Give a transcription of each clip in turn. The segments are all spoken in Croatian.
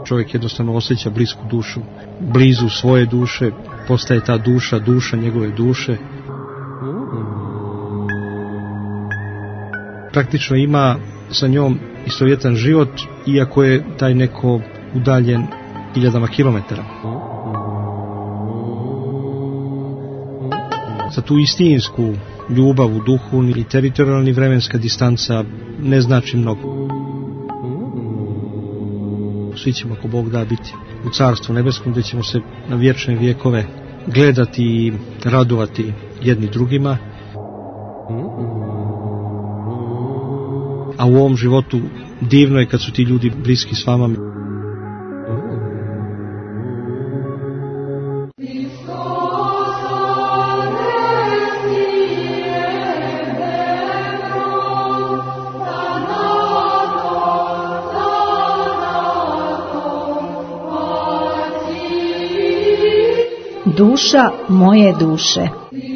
čovjek jednostavno osjeća blisku dušu, blizu svoje duše, postaje ta duša njegove duše. Praktično ima sa njom istovjetan život, iako je taj neko udaljen hiljadama kilometara. Za tu istinsku ljubav u duhu i teritorijalni vremenska distanca ne znači mnogo. Svi ćemo, ako Bog da, biti u Carstvu nebeskom, gdje ćemo se na vječne vjekove gledati i radovati jedni drugima. A u ovom životu divno je kad su ti ljudi bliski s vama. Duša moje duše.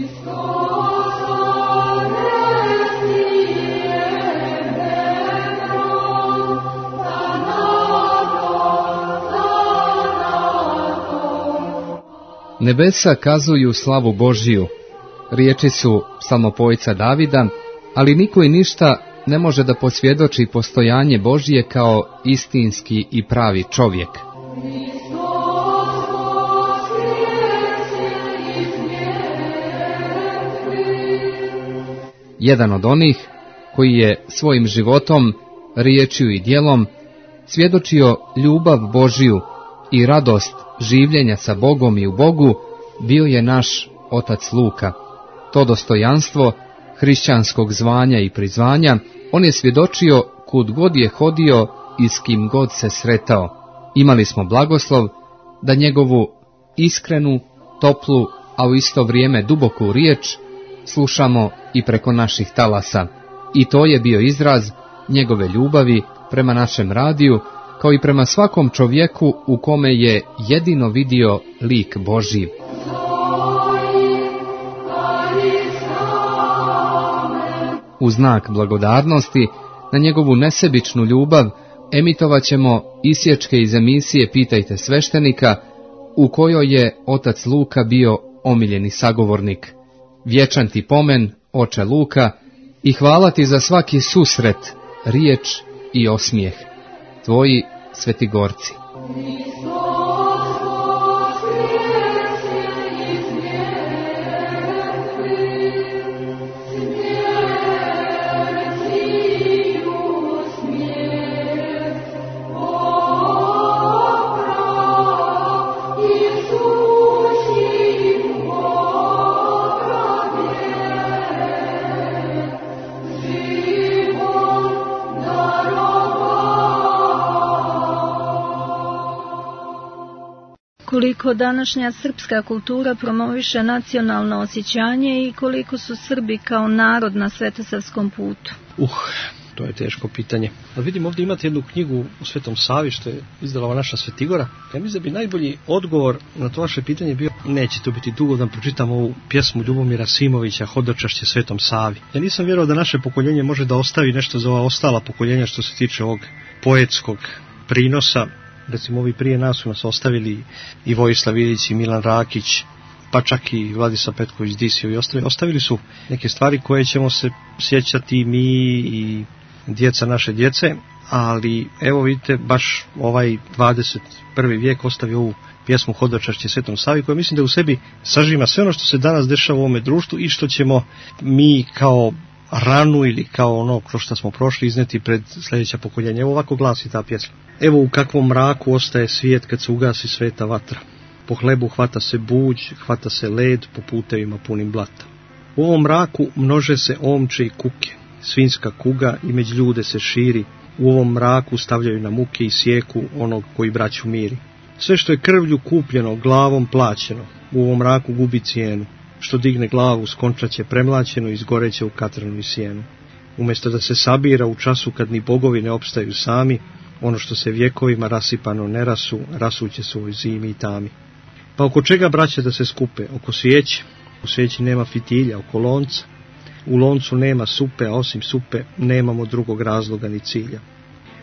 Nebesa kazuju slavu Božiju, riječi su psalmopojca Davida, ali niko i ništa ne može da posvjedoči postojanje Božije kao istinski i pravi čovjek. Jedan od onih koji je svojim životom, riječju i djelom svjedočio ljubav Božiju i radost življenja sa Bogom i u Bogu, bio je naš otac Luka. To dostojanstvo hrišćanskog zvanja i prizvanja on je svjedočio kud god je hodio i s kim god se sretao. Imali smo blagoslov da njegovu iskrenu, toplu, a u isto vrijeme duboku riječ slušamo i preko naših talasa. I to je bio izraz njegove ljubavi prema našem radiju, kao i prema svakom čovjeku u kome je jedino vidio lik Božji. U znak blagodarnosti na njegovu nesebičnu ljubav emitovat ćemo isječke iz emisije Pitajte sveštenika, u kojoj je otac Luka bio omiljeni sagovornik. Vječan ti pomen, oče Luka, i hvala ti za svaki susret, riječ i osmijeh. Tvoji Svetigorci. Koliko današnja srpska kultura promoviše nacionalno osjećanje i koliko su Srbi kao narod na svetosavskom putu? To je teško pitanje. Ali vidim, ovdje imate jednu knjigu u Svetom Savi što je izdala ova naša Svetigora. Ja mislim da bi najbolji odgovor na to vaše pitanje bio, neće to biti dugo da pročitam ovu pjesmu Ljubomira Simovića, Hodočašće Svetom Savi. Ja nisam vjerovao da naše pokoljenje može da ostavi nešto za ova ostala pokoljenja što se tiče ovog poetskog prinosa. Recimo, ovi prije nas su nas ostavili i Vojislav Ilić i Milan Rakić, pa čak i Vladislav Petković Disio i ostali. Ostavili su neke stvari koje ćemo se sjećati mi i djeca naše djece, ali evo vidite, baš ovaj 21. vijek ostavio ovu pjesmu Hodočašće Svetom Savi, koja mislim da u sebi sažima sve ono što se danas dešava u ovome društvu i što ćemo mi kao ranu ili kao ono kroz što smo prošli izneti pred sljedeća pokoljenja. Evo ovako glasi ta pjesma. Evo u kakvom mraku ostaje svijet kad se ugasi sveta vatra. Po hlebu hvata se buđ, hvata se led po putevima punim blata. U ovom mraku množe se omče i kuke, svinjska kuga i među ljude se širi. U ovom mraku stavljaju na muke i sjeku onog koji braću miri. Sve što je krvlju kupljeno, glavom plaćeno, u ovom mraku gubi cijenu. Što digne glavu skončaće premlaćeno i izgoreće u katranu i sjenu. Umjesto da se sabira u času kad ni bogovi ne opstaju sami, ono što se vjekovima rasipano ne rasu, rasuće se u ovoj zimi i tami. Pa oko čega braće da se skupe? Oko svijeće. U svijeći nema fitilja, oko lonca. U loncu nema supe, a osim supe nemamo drugog razloga ni cilja.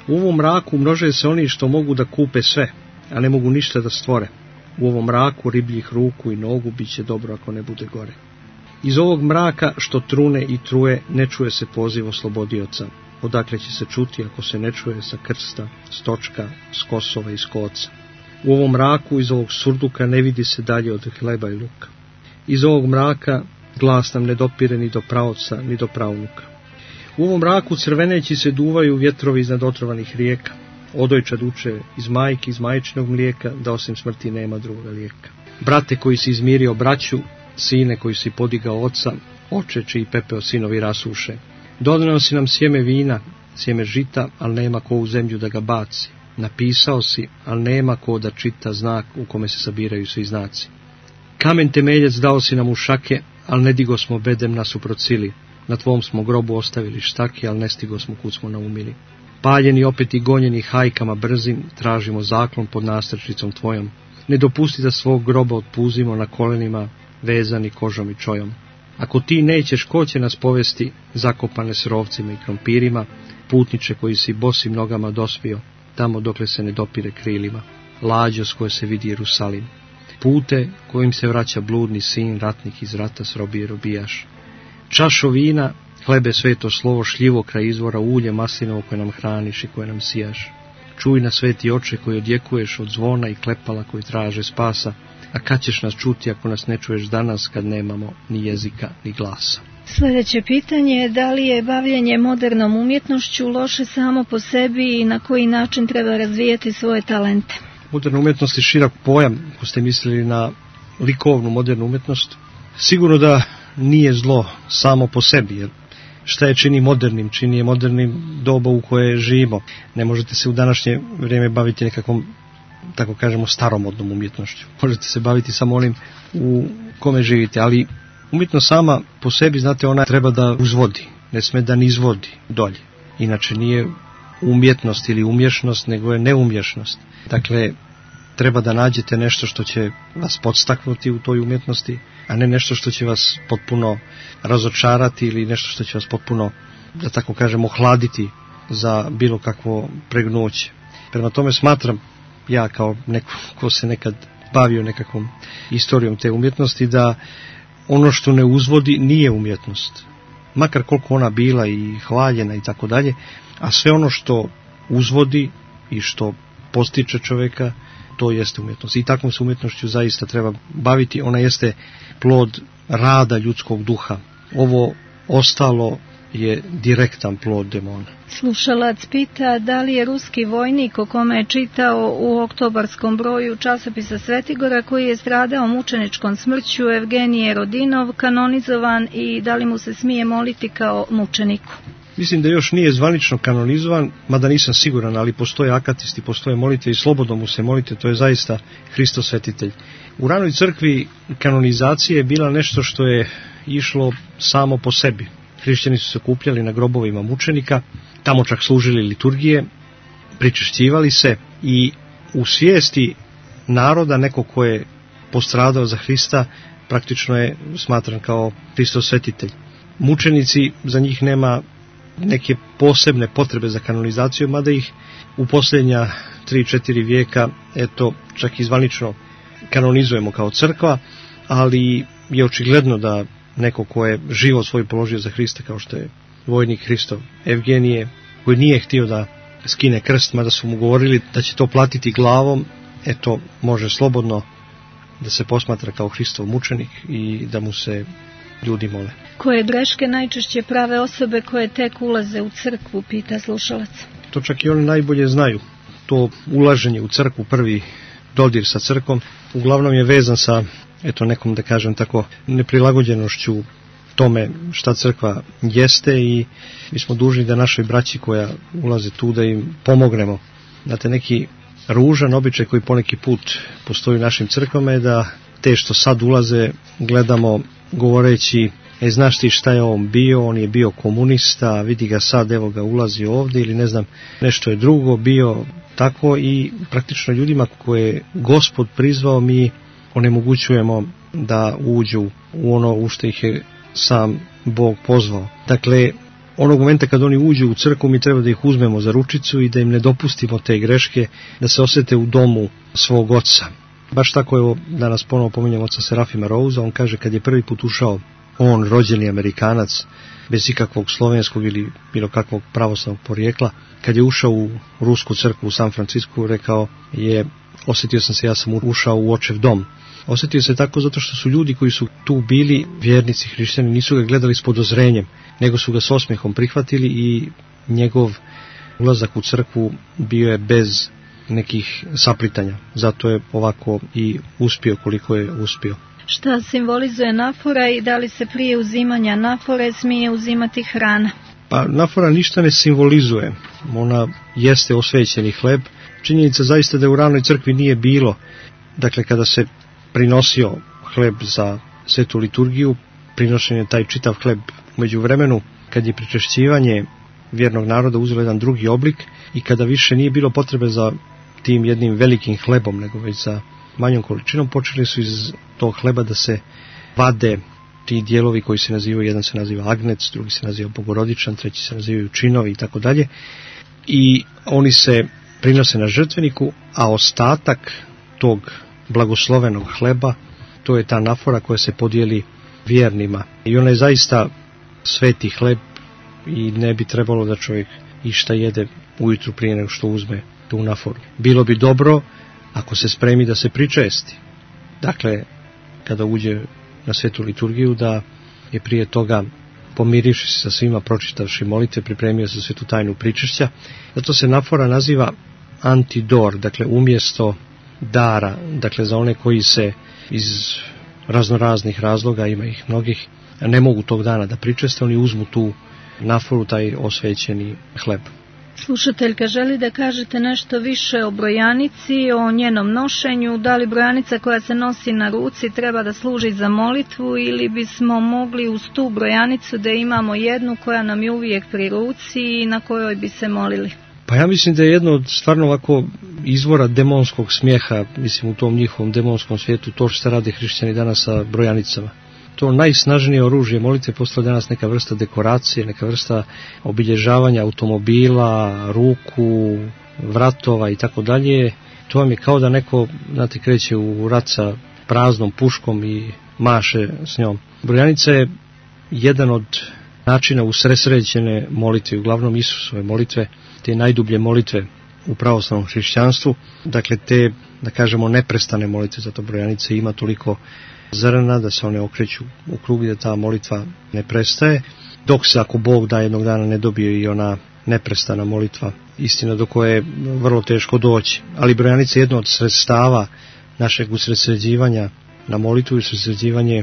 U ovom mraku množe se oni što mogu da kupe sve, a ne mogu ništa da stvore. U ovom mraku ribljih ruku i nogu bit će dobro ako ne bude gore. Iz ovog mraka što trune i truje ne čuje se poziv oslobodioca. Odakle će se čuti ako se ne čuje sa krsta, s točka, s Kosova i s Koca. U ovom mraku iz ovog surduka ne vidi se dalje od hleba i luka. Iz ovog mraka glas nam ne dopire ni do praoca ni do pravnuka. U ovom mraku crveneći se duvaju vjetrovi iznad otrovanih rijeka. Odojčad uče iz majke, iz majčinog mlijeka, da osim smrti nema drugoga lijeka. Brate koji si izmirio braću, sine koji si podigao oca, oče čiji pepeo sinovi rasuše. Dodano si nam sjeme vina, sjeme žita, ali nema ko u zemlju da ga baci. Napisao si, ali nema ko da čita znak u kome se sabiraju svi znaci. Kamen temeljac dao si nam u šake, ali ne digo smo bedem nasuprot sili. Na tvom smo grobu ostavili štake, ali ne stigo smo kud smo naumili. Paljeni opet i gonjeni hajkama brzim, tražimo zaklon pod nastrčicom tvojom. Ne dopusti da svog groba otpuzimo na kolenima, vezani kožom i čojom. Ako ti nećeš, ko će nas povesti, zakopane s rovcima i krompirima, putniče koji si bosim nogama dospio, tamo dokle se ne dopire krilima, lađo s koje se vidi Jerusalim, pute kojim se vraća bludni sin, ratnik iz rata s robije robijaš. Čašo vina, hlebe sveto slovo, šljivo kraj izvora, ulje maslinovo koje nam hraniš i koje nam sijaš. Čuj na sveti oče koji odjekuješ od zvona i klepala koji traže spasa, a kad ćeš nas čuti ako nas ne čuješ danas kad nemamo ni jezika ni glasa? Sljedeće pitanje je da li je bavljenje modernom umjetnošću loše samo po sebi i na koji način treba razvijati svoje talente? Moderna umjetnost je širok pojam, ako ste mislili na likovnu modernu umjetnost. Sigurno da nije zlo samo po sebi, jer šta je čini modernim? Čini je modernim doba u koje živimo. Ne možete se u današnje vrijeme baviti nekakvom, tako kažemo, staromodnom umjetnošću. Možete se baviti samo onim u kome živite, ali umjetnost sama po sebi, znate, ona treba da uzvodi, ne sme da nizvodi dolje. Inače nije umjetnost ili umješnost, nego je neumješnost. Dakle, treba da nađete nešto što će vas podstaknuti u toj umjetnosti, a ne nešto što će vas potpuno razočarati ili nešto što će vas potpuno, da tako kažemo, ohladiti za bilo kakvo pregnuće. Prema tome smatram, ja kao neko ko se nekad bavio nekakvom istorijom te umjetnosti, da ono što ne uzvodi nije umjetnost. Makar koliko ona bila i hvaljena i tako dalje, a sve ono što uzvodi i što postiče čovjeka, to jeste umjetnost. I takvom se umjetnošću zaista treba baviti. Ona jeste plod rada ljudskog duha. Ovo ostalo je direktan plod demona. Slušalac pita da li je ruski vojnik o kome je čitao u oktobarskom broju časopisa Svetigora, koji je stradao mučeničkom smrću, Evgenije Rodinov, kanonizovan i da li mu se smije moliti kao mučeniku? Mislim da još nije zvanično kanonizovan, mada nisam siguran, ali postoje akatisti, postoje molitve i slobodno mu se molite, to je zaista Hristo svetitelj. U ranoj crkvi kanonizacija je bila nešto što je išlo samo po sebi. Hrišćani su se okupljali na grobovima mučenika, tamo čak služili liturgije, pričešćivali se i u svijesti naroda neko ko je postradao za Hrista praktično je smatran kao Hristo svetitelj. Mučenici, za njih nema neke posebne potrebe za kanonizaciju, mada ih u posljednja 3-4 vijeka čak i zvanično kanonizujemo kao crkva, ali je očigledno da neko ko je život svoj položio za Hrista, kao što je vojnik Hristov Evgenije, koji nije htio da skine krst, mada su mu govorili da će to platiti glavom, može slobodno da se posmatra kao Hristov mučenik i da mu se ljudi mole. Koje greške najčešće prave osobe koje tek ulaze u crkvu, pita slušalac? To čak i oni najbolje znaju. To ulaženje u crkvu, prvi dodir sa crkvom, uglavnom je vezan sa nekom, da kažem tako, neprilagođenošću tome šta crkva jeste i mi smo dužni da našoj braći koja ulaze tu da im pomognemo. Znate, neki ružan običaj koji poneki put postoji u našim crkvama je da te što sad ulaze gledamo govoreći, znaš ti šta je on bio, on je bio komunista, vidi ga sad, evo ga ulazi ovdje, ili ne znam, nešto je drugo bio tako, i praktično ljudima koje Gospod prizvao mi onemogućujemo da uđu u ono u što ih je sam Bog pozvao. Dakle, onog momenta kad oni uđu u crkvu mi treba da ih uzmemo za ručicu i da im ne dopustimo te greške, da se osjete u domu svog oca. Baš tako, evo, danas ponovo pominjem oca Serafima Rouza, on kaže kad je prvi put ušao, on rođeni Amerikanac, bez ikakvog slovenskog ili bilo kakvog pravoslavnog porijekla, kad je ušao u rusku crkvu u San Francisku, rekao je, osjetio sam se, ja sam ušao u očev dom. Osjetio se tako zato što su ljudi koji su tu bili vjernici hrišćani, nisu ga gledali s podozrenjem, nego su ga s osmijehom prihvatili i njegov ulazak u crkvu bio je bez nekih saplitanja. Zato je ovako i uspio koliko je uspio. Šta simbolizuje nafora i da li se prije uzimanja nafore smije uzimati hrana? Pa nafora ništa ne simbolizuje. Ona jeste osvećeni hleb. Činjenica zaista da u ranoj crkvi nije bilo, dakle kada se prinosio hleb za svetu liturgiju, prinošen je taj čitav hleb među vremenu, kad je pričešćivanje vjernog naroda uzelo jedan drugi oblik i kada više nije bilo potrebe za tim jednim velikim hlebom, nego već za manjom količinom, počeli su iz tog hleba da se vade ti dijelovi koji se nazivaju, jedan se naziva agnec, drugi se naziva bogorodičan, treći se nazivaju činovi i tako dalje. I oni se prinose na žrtveniku, a ostatak tog blagoslovenog hleba, to je ta nafora koja se podijeli vjernima. I ona je zaista sveti hleb i ne bi trebalo da čovjek išta jede ujutru prije nego što uzme tu naforu. Bilo bi dobro ako se spremi da se pričesti. Dakle, kada uđe na svetu liturgiju, da je prije toga, pomirivši se sa svima, pročitavši molitve, pripremio se svetu tajnu pričešća. Zato se nafora naziva antidor, dakle umjesto dara, dakle za one koji se iz raznoraznih razloga, ima ih mnogih, ne mogu tog dana da pričeste, oni uzmu tu naforu, taj osvećeni hleb. Slušateljka želi da kažete nešto više o brojanici, o njenom nošenju, da li brojanica koja se nosi na ruci treba da služi za molitvu ili bismo mogli uz tu brojanicu da imamo jednu koja nam je uvijek pri ruci i na kojoj bi se molili? Pa ja mislim da je jedno od stvarno ovako izvora demonskog smijeha, mislim u tom njihovom demonskom svijetu, to što se rade hrišćani danas sa brojanicama. To najsnažnije oružje molitve postala danas neka vrsta dekoracije, neka vrsta obilježavanja automobila, ruku, vratova i tako dalje. To vam je kao da neko, znate, kreće u rat sa praznom puškom i maše s njom. Brojanica je jedan od načina usredsređene molitve, uglavnom Isusove molitve, te najdublje molitve u pravoslavnom hrišćanstvu, dakle te, da kažemo, neprestane molitve, zato brojanica ima toliko zrna da se one okreću u krug i da ta molitva ne prestaje, dok se, ako Bog da, jednog dana ne dobije i ona neprestana molitva, istina do koje je vrlo teško doći. Ali brojanica je jedno od sredstava našeg usredsređivanja na molitvu i usredsređivanje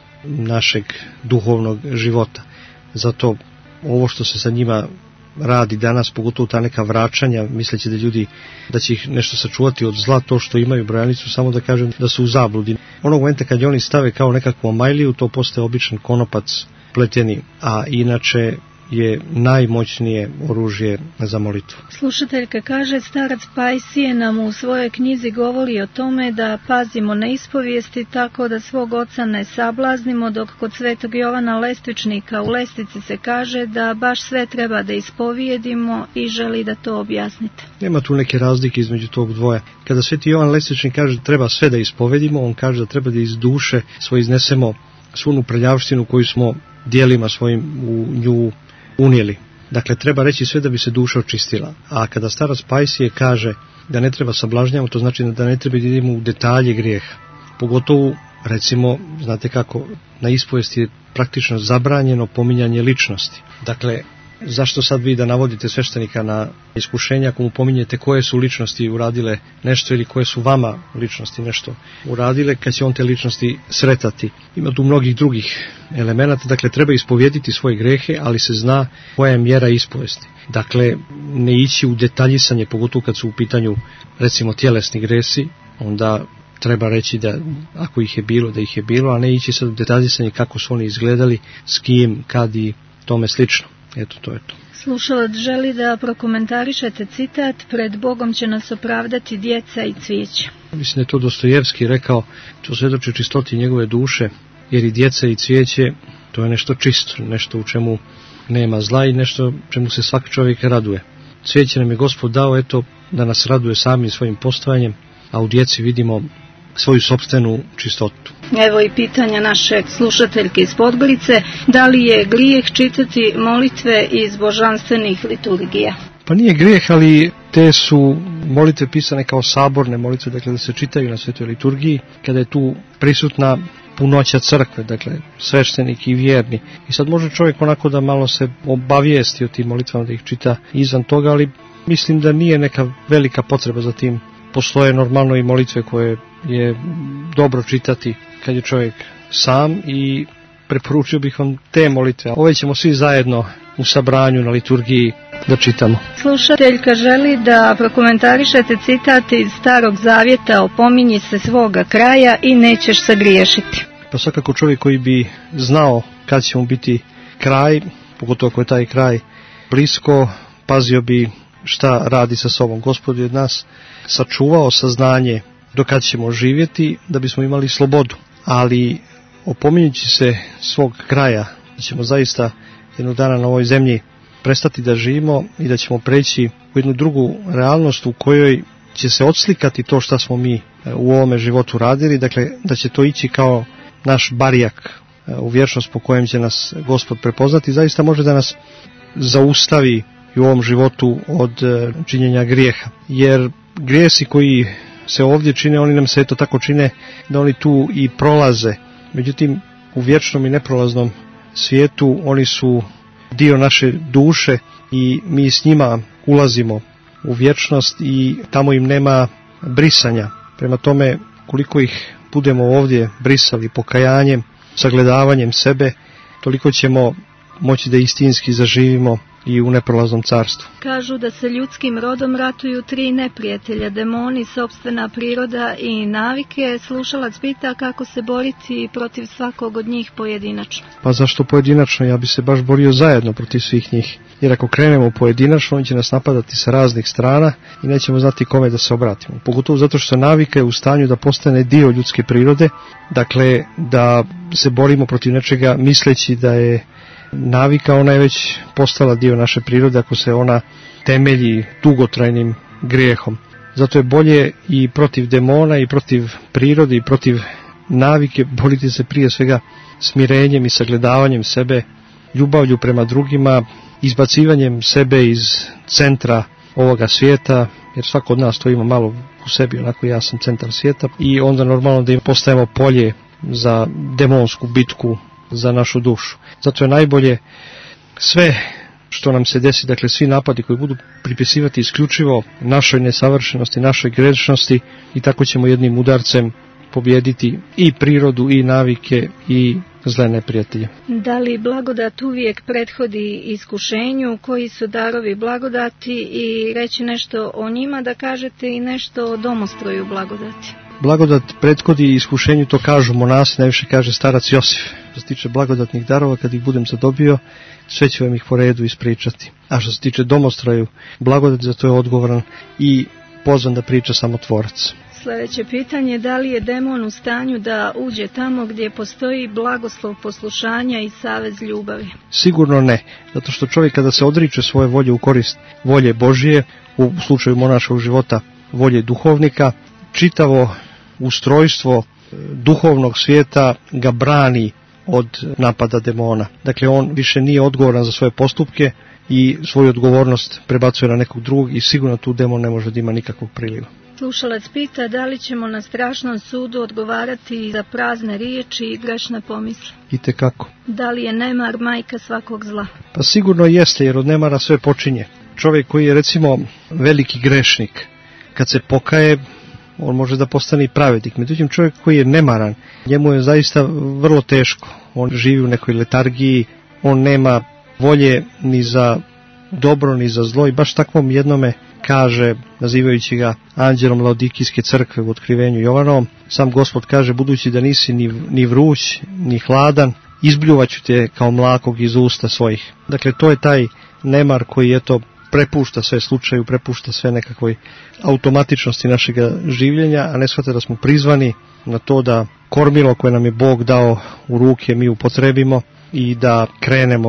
našeg duhovnog života. Zato ovo što se sa njima radi danas, pogotovo ta neka vraćanja, misleći da ljudi, da će ih nešto sačuvati od zla, to što imaju brojanicu, samo da kažem da su u zabludi. Onog momenta kad je oni stave kao nekakvu omajliju, to postaje običan konopac pleteni, a inače je najmoćnije oružje za molitvu. Slušateljka kaže, starac Pajsije nam u svojoj knjizi govori o tome da pazimo na ispovijesti tako da svog oca ne sablaznimo, dok kod svetog Jovana Lestvičnika u Lestici se kaže da baš sve treba da ispovijedimo i želi da to objasnite. Nema tu neke razlike između tog dvoja. Kada sveti Jovan Lestvičnik kaže da treba sve da ispovedimo, on kaže da treba da iz duše svoj iznesemo svu onu prljavštinu koju smo dijelima svojim u nju unijeli. Dakle, treba reći sve da bi se duša očistila. A kada starac Pajsije kaže da ne treba sablažnjavati, to znači da ne treba da idemo u detalje grijeha. Pogotovo, recimo, znate kako, na ispovesti je praktično zabranjeno pominjanje ličnosti. Dakle, zašto sad vi da navodite sveštenika na iskušenja ako mu pominjete koje su ličnosti uradile nešto ili koje su vama ličnosti nešto uradile, kad će on te ličnosti sretati. Ima tu mnogih drugih elemenata, dakle treba ispovjediti svoje grehe, ali se zna koja je mjera ispovesti. Dakle, ne ići u detaljisanje, pogotovo kad su u pitanju recimo tjelesni gresi, onda treba reći da ako ih je bilo, da ih je bilo, a ne ići sad u detaljisanje kako su oni izgledali, s kim, kad i tome slično. Eto, to je to. Slušalac želi da prokomentarišete citat: pred Bogom će nas opravdati djeca i cvijeće. Mislim da je to Dostojevski rekao, to svjedoči čistoti njegove duše, jer i djeca i cvijeće, to je nešto čisto, nešto u čemu nema zla i nešto čemu se svaki čovjek raduje. Cvijeće nam je Gospod dao, eto, da nas raduje samim svojim postojanjem, a u djeci vidimo svoju sopstvenu čistotu. Evo i pitanja naše slušateljke iz Podgorice, da li je grijeh čitati molitve iz božanstvenih liturgija? Pa nije grijeh, ali te su molitve pisane kao saborne molitve, dakle da se čitaju na svetoj liturgiji, kada je tu prisutna punoća crkve, dakle sveštenik i vjerni. I sad može čovjek onako da malo se obavijesti o tim molitvama, da ih čita izvan toga, ali mislim da nije neka velika potreba za tim. Postoje normalno i molitve koje je dobro čitati kad je čovjek sam i preporučio bih vam te molitve. Ove ćemo svi zajedno u sabranju na liturgiji da čitamo. Slušateljka želi da prokomentarišete citat iz Starog Zavjeta: opominji se svoga kraja i nećeš sagriješiti. Pa svakako čovjek koji bi znao kad će mu biti kraj, pogotovo ako je taj kraj blisko, pazio bi šta radi sa sobom. Gospod je od nas sačuvao saznanje do kad ćemo živjeti, da bismo imali slobodu. Ali opominjući se svog kraja, da ćemo zaista jednog dana na ovoj zemlji prestati da živimo i da ćemo preći u jednu drugu realnost u kojoj će se odslikati to što smo mi u ovome životu radili, dakle da će to ići kao naš barijak u vječnost po kojem će nas Gospod prepoznati, zaista može da nas zaustavi i u ovom životu od činjenja grijeha. Jer grijesi koji se ovdje čine, oni nam se eto tako čine da oni tu i prolaze. Međutim, u vječnom i neprolaznom svijetu oni su dio naše duše i mi s njima ulazimo u vječnost i tamo im nema brisanja. Prema tome, koliko ih budemo ovdje brisali pokajanjem, sagledavanjem sebe, toliko ćemo moći da istinski zaživimo i u neprolaznom carstvu. Kažu da se ljudskim rodom ratuju 3 neprijatelja: demoni, sopstvena priroda i navike. Slušalac pita kako se boriti protiv svakog od njih pojedinačno. Pa zašto pojedinačno? Ja bi se baš borio zajedno protiv svih njih. Jer ako krenemo pojedinačno, on će nas napadati sa raznih strana i nećemo znati kome da se obratimo. Pogotovo zato što navika je u stanju da postane dio ljudske prirode, dakle da se borimo protiv nečega misleći da je navika, ona je već postala dio naše prirode ako se ona temelji dugotrajnim grijehom. Zato je bolje i protiv demona i protiv prirode i protiv navike boriti se prije svega smirenjem i sagledavanjem sebe, ljubavlju prema drugima, izbacivanjem sebe iz centra ovoga svijeta, jer svako od nas to ima malo u sebi, onako ja sam centar svijeta, i onda normalno da im postajemo polje za demonsku bitku za našu dušu. Zato je najbolje sve što nam se desi, dakle svi napadi koji budu pripisivati isključivo našoj nesavršenosti, našoj grešnosti, i tako ćemo jednim udarcem pobijediti i prirodu i navike i zle neprijatelje. Da li blagodat uvijek prethodi iskušenju? Koji su darovi blagodati i reći nešto o njima, da kažete i nešto o domostroju blagodati? Blagodat prethodi iskušenju, to kažu monasi, najviše kaže starac Josif. Što se tiče blagodatnih darova, kad ih budem zadobio, sve ću vam ih po redu ispričati. A što se tiče domostroju blagodati, za to je odgovoran i pozvan da priča samo Tvorac. Sljedeće pitanje: da li je demon u stanju da uđe tamo gdje postoji blagoslov poslušanja i savez ljubavi? Sigurno ne, zato što čovjek kada se odriče svoje volje u korist volje Božije, u slučaju monaškog života volje duhovnika, čitavo ustrojstvo duhovnog svijeta ga brani od napada demona. Dakle, on više nije odgovoran za svoje postupke i svoju odgovornost prebacuje na nekog drugog i sigurno tu demon ne može da ima nikakvog priliva. Slušalac pita da li ćemo na strašnom sudu odgovarati za prazne riječi i grešne pomisli. Itekako. Da li je nemar majka svakog zla? Pa sigurno jeste, jer od nemara sve počinje. Čovjek koji je recimo veliki grešnik, kad se pokaje, on može da postane i pravednik. Međutim, čovjek koji je nemaran, njemu je zaista vrlo teško. On živi u nekoj letargiji, on nema volje ni za dobro ni za zlo, i baš takvom jednome kaže, nazivajući ga anđelom Laodikijske crkve u Otkrivenju Jovanovom, sam Gospod kaže: budući da nisi ni vruć ni hladan, izbljuvaću te kao mlakog iz usta svojih. Dakle, to je taj nemar koji prepušta sve slučaju, prepušta sve nekakvoj automatičnosti našega življenja, a ne shvata da smo prizvani na to da kormilo koje nam je Bog dao u ruke mi upotrebimo i da krenemo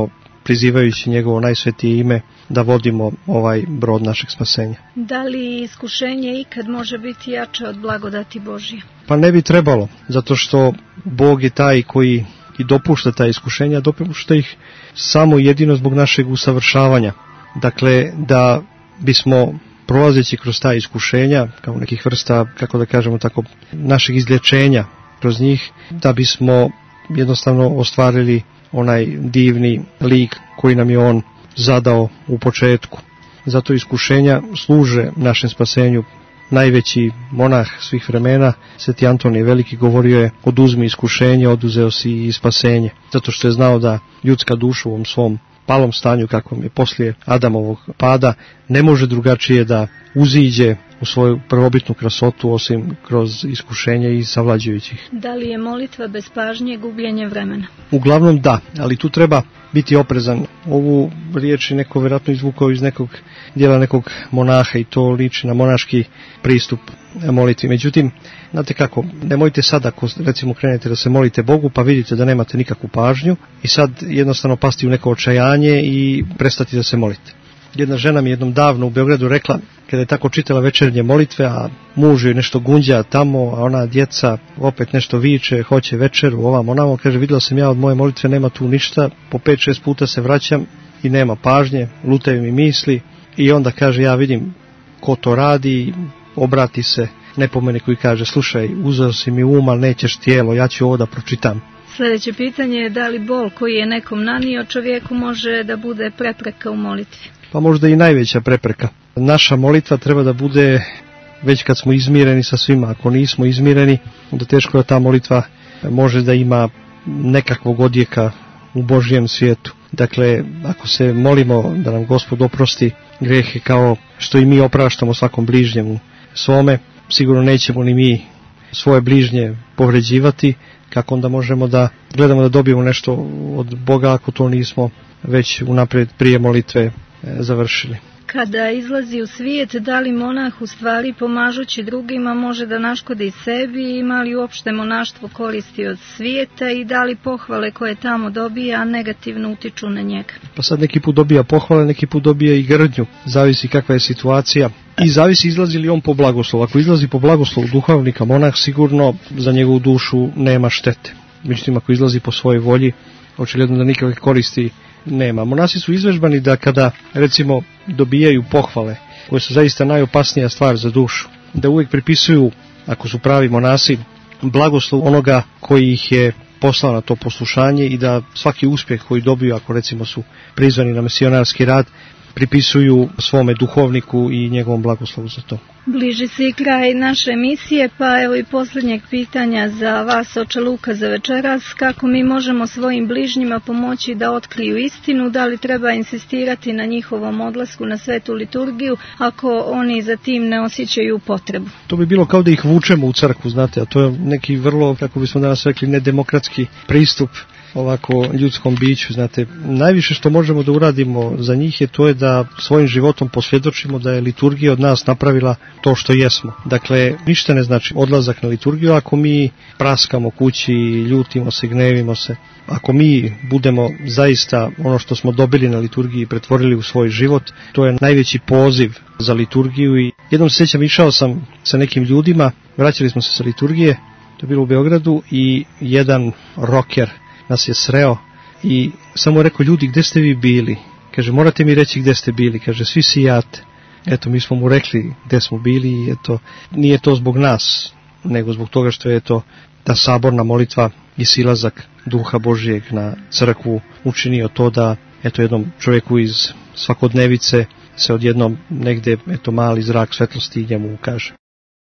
prizivajući njegovo najsvetije ime, da vodimo ovaj brod našeg spasenja. Da li iskušenje ikad može biti jače od blagodati Božje? Pa ne bi trebalo, zato što Bog je taj koji i dopušta ta iskušenja, dopušta ih samo jedino zbog našeg usavršavanja. Dakle, da bismo prolazeći kroz ta iskušenja, kao nekih vrsta, kako da kažemo tako, našeg izlječenja kroz njih, da bismo jednostavno ostvarili onaj divni lik koji nam je on zadao u početku. Zato iskušenja služe našem spasenju. Najveći monah svih vremena, Sveti Antonije Veliki, govorio je: oduzmi iskušenje, oduzeo si i spasenje. Zato što je znao da ljudska duša u ovom svom palom stanju, kakvom je poslije Adamovog pada, ne može drugačije da uziđe u svoju prvobitnu krasotu osim kroz iskušenje i savlađujućih. Da li je molitva bez pažnje gubljenje vremena? Uglavnom da, ali tu treba biti oprezan. Ovu riječ je neko vjerojatno izvukao iz nekog dijela nekog monaha i to liči na monaški pristup molitvi. Međutim, znate kako, nemojte sad ako recimo krenete da se molite Bogu pa vidite da nemate nikakvu pažnju i sad jednostavno pasti u neko očajanje i prestati da se molite. Jedna žena mi jednom davno u Beogradu rekla, kada je tako čitala večernje molitve, a muž joj nešto gunđa tamo, a ona djeca opet nešto viče, hoće večeru, onamo, kaže, vidjela sam ja od moje molitve, nema tu ništa, po 5-6 puta se vraćam i nema pažnje, lutaju mi misli i onda kaže, ja vidim ko to radi, obrati se nepomeni koji kaže, slušaj, uzeo si mi um, ali nećeš tijelo, ja ću ovo da pročitam. Sljedeće pitanje je da li bol koji je nekom nanio čovjeku može da bude prepreka u molitvi? Pa možda i najveća prepreka. Naša molitva treba da bude već kad smo izmireni sa svima. Ako nismo izmireni, onda teško da ta molitva može da ima nekakvog odjeka u Božjem svijetu. Dakle, ako se molimo da nam Gospod oprosti grehe kao što i mi opraštamo svakom bližnjemu svome, sigurno nećemo ni mi svoje bližnje povređivati, kako onda možemo da gledamo da dobijemo nešto od Boga ako to nismo već unaprijed prije molitve završili. Kada izlazi u svijet, da li monah u stvari pomažući drugima može da naškodi sebi, ima li uopšte monaštvo koristi od svijeta i da li pohvale koje tamo dobija negativno utiču na njega? Pa sad neki put dobija pohvale, neki put dobija i grdnju, zavisi kakva je situacija i zavisi izlazi li on po blagoslovu. Ako izlazi po blagoslovu duhovnika, monah, sigurno za njegovu dušu nema štete. Međutim, ako izlazi po svojoj volji, očigledno da nikakve koristi nema. Monasi su izvežbani da kada recimo dobijaju pohvale, koje su zaista najopasnija stvar za dušu, da uvijek pripisuju, ako su pravi monasi, blagoslov onoga koji ih je poslao na to poslušanje i da svaki uspjeh koji dobiju, ako recimo su prizvani na misionarski rad, pripisuju svome duhovniku i njegovom blagoslovu za to. Bliži se i kraj naše emisije, pa evo i posljednjeg pitanja za vas, oče Luka, za večeras. Kako mi možemo svojim bližnjima pomoći da otkriju istinu? Da li treba insistirati na njihovom odlasku na svetu liturgiju ako oni za tim ne osjećaju potrebu? To bi bilo kao da ih vučemo u crkvu, znate, a to je neki vrlo, kako bismo danas rekli, nedemokratski pristup ovako ljudskom biću. Znate, najviše što možemo da uradimo za njih je to je da svojim životom posvjedočimo da je liturgija od nas napravila to što jesmo. Dakle, ništa ne znači odlazak na liturgiju ako mi praskamo kući, ljutimo se, gnevimo se. Ako mi budemo zaista ono što smo dobili na liturgiji pretvorili u svoj život, to je najveći poziv za liturgiju. I jednom se sjećam, išao sam sa nekim ljudima, vraćali smo se sa liturgije, to je bilo u Beogradu, i jedan rocker nas je sreo i samo rekao, ljudi, gdje ste vi bili? Kaže, morate mi reći gdje ste bili. Kaže, svi sijate. Eto, mi smo mu rekli gdje smo bili i eto, nije to zbog nas, nego zbog toga što je to ta saborna molitva i silazak Duha Božijeg na crkvu učinio to da eto jednom čovjeku iz svakodnevice se odjednom negdje eto mali zrak svetlosti njemu ukaže.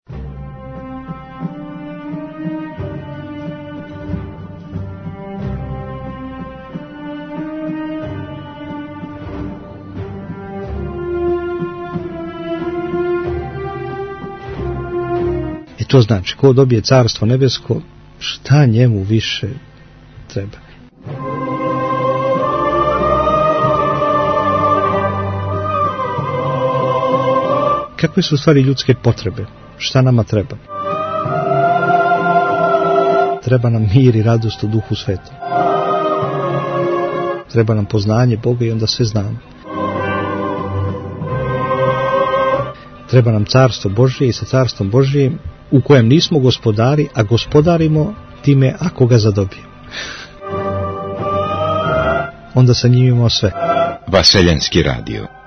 To znači, ko dobije carstvo nebesko, šta njemu više treba? Kakve su u stvari ljudske potrebe? Šta nama treba? Treba nam mir i radost u Duhu Svetom. Treba nam poznanje Boga i onda sve znamo. Treba nam carstvo Božje i sa carstvom Božjim u kojem nismo gospodari, a gospodarimo time ako ga zadobijemo. Onda sa njim imamo sve. Vaseljenski radio.